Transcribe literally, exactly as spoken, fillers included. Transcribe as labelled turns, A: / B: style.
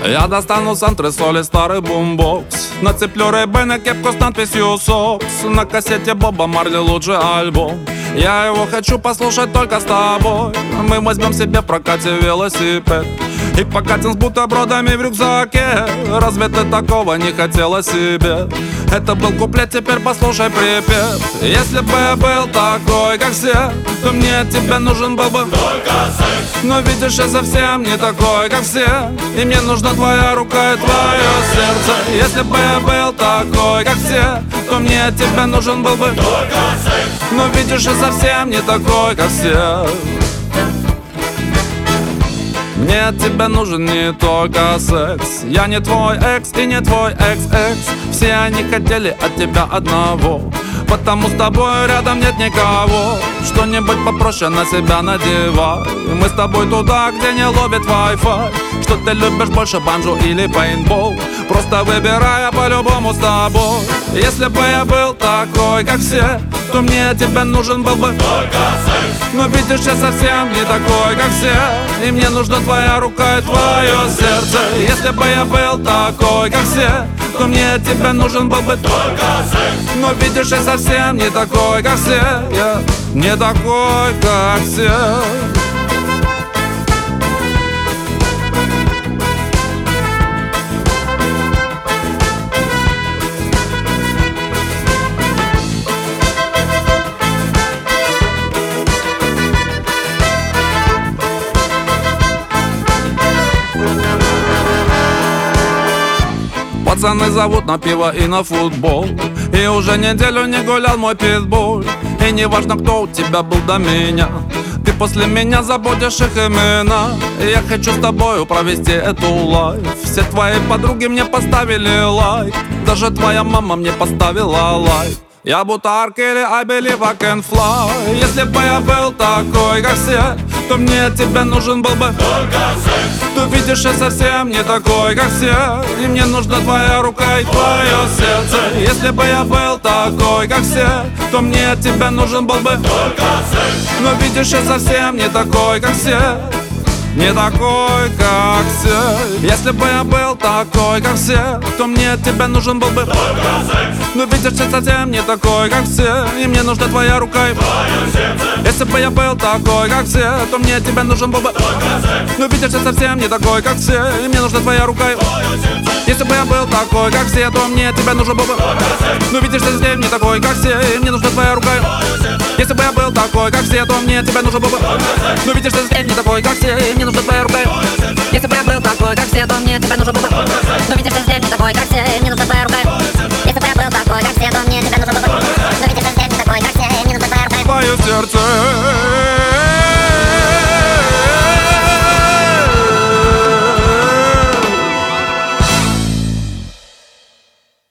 A: Я достану с антресоли старый бумбокс, нацеплю Ray-Ban на кепку с надписью «Сокс». На кассете Боба Марли лучший альбом. Я его хочу послушать только с тобой. Мы возьмем себе в прокате велосипед и покатим с бутербродами в рюкзаке. Разве ты такого не хотела себе? Это был куплет, теперь послушай припев. Если бы я был такой, как все, то мне от тебя нужен был бы только секс. Но видишь, я совсем не такой, как все, и мне нужна твоя рука и твое сердце. Если бы я был такой, как все, то мне от тебя нужен был бы только секс. Но видишь, я совсем не такой, как все. Мне от тебя нужен не только секс. Я не твой экс и не твой экс-экс. Все они хотели от тебя одного, потому с тобой рядом нет никого. Что-нибудь попроще на себя надевай. Мы с тобой туда, где не ловит Wi-Fi. Что ты любишь больше, банджо или пейнтбол? Просто выбирай, я по-любому с тобой. Если бы я был такой, как все, то мне от тебя нужен был бы только секс. Но видишь, я совсем не такой, как все, и мне нужна твоя рука и твое сердце. Если бы я был такой, как все, то мне от тебя нужен был бы только секс. Но видишь, я совсем не такой, как все, я не такой, как все. Пацаны зовут на пиво и на футбол, и уже неделю не гулял мой питбуль. И не важно, кто у тебя был до меня, ты после меня забудешь их имена. И я хочу с тобою провести эту лайф. Все твои подруги мне поставили лайк, даже твоя мама мне поставила лайк. Я будто Аркели, I believe I can fly. Если бы я был такой, как все, то мне от тебя нужен был бы только секс. Ты видишь, я совсем не такой, как все, и мне нужна твоя рука и твое сердце. Если бы я был такой, как все, то мне от тебя нужен был бы только секс. Но видишь, я совсем не такой, как все, не такой, как все. Если бы я был такой, как все, то мне от тебя нужен был бы только секс. Но видишь, я совсем не такой, как все, и мне нужна твоя рука и твое сердце. Если бы я был такой, как все, то мне от тебя нужен был бы только секс. Но видишь, я совсем не такой, как все, и мне нужна твоя рука и твое сердце. Если бы я был такой, как все, то мне от тебя нужен был бы только секс. Но видишь, я совсем не такой, как все, и мне нужна твоя рука и твое сердце. Если бы я был такой, как все, то мне от тебя нужен был бы только секс. Но видишь, я совсем не такой, как все, и мне нужна твоя рука и твое сердце. Если бы я был такой, как все, то мне от тебя нужен был бы только секс. Но видишь, я совсем не такой, как все, и мне нужна твоя рука и твое сердце. Если бы я был такой, как все, то мне от тебя нужен был бы только секс. Но видишь, я совсем не такой, как все, и мне нужна твоя рука и твое сердце.